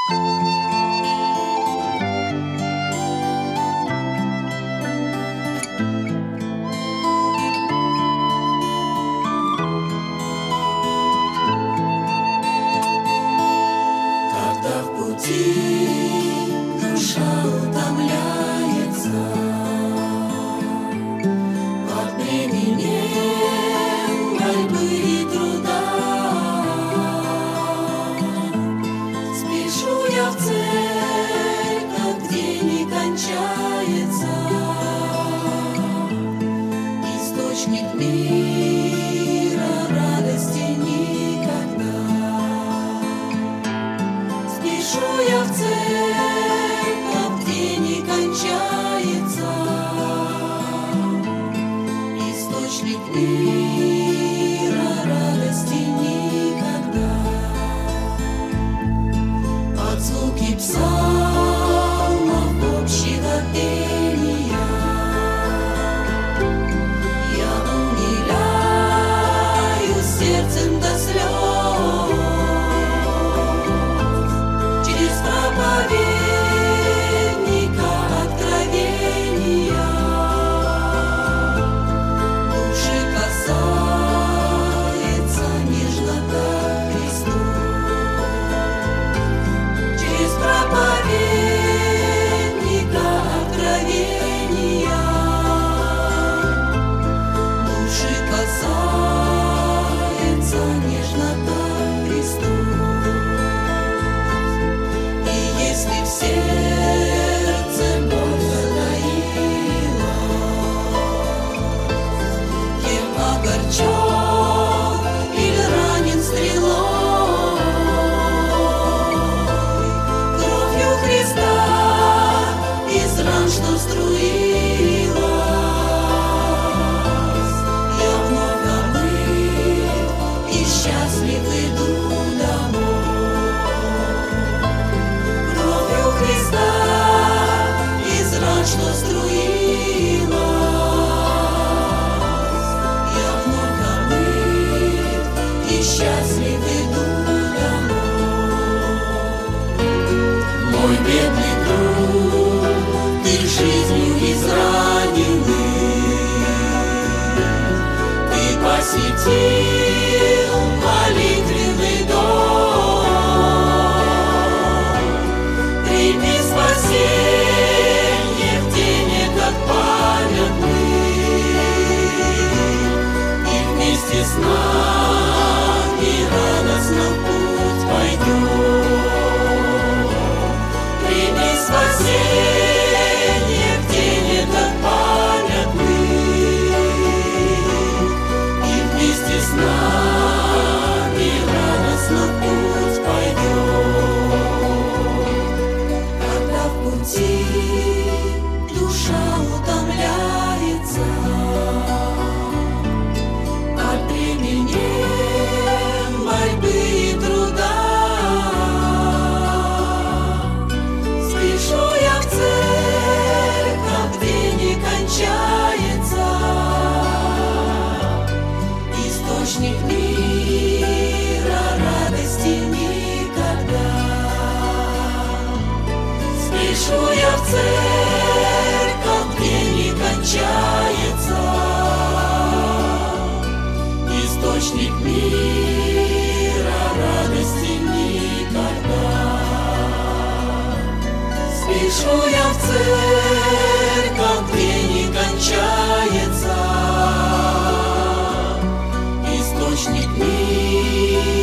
Когда в пути душа утомляется от бремени борьбы и труда, спешу я в церковь, где не кончается источник мира, радости никогда. Спешу я в церковь, где не кончается источник мира, радости никогда. Под звуки псалмов общего пения я умиляюсь сердцем до слез. Через проповедника откровения души касается нежно к Христу. Через проповедника откровения души касается нежно к Христу. И если в сердце боль затаилась, кем огорчен или ранен стрелой, кровью Христа из ран, что струилась, я вновь обрыв и счастлив иду домой. Кровью Христа из ран, что струилась, я вновь обрыв и счастлив иду домой. Мой бедный друг, ты жизнью израненный, ты посетил молитвенный дом. Прими спасение в день этот памятный, и вместе с нами радостно в путь пойдем. Прими спасение в день этот памятный, и вместе с нами радостно в путь пойдем. Когда в пути душа утомляется от бремени борьбы и труда, спешу я в церковь, где не кончается источник мира, радости никогда. Спешу я в церковь, где не кончается источник мира, радости никогда. Спешу я в церковь, где не кончается источник мира.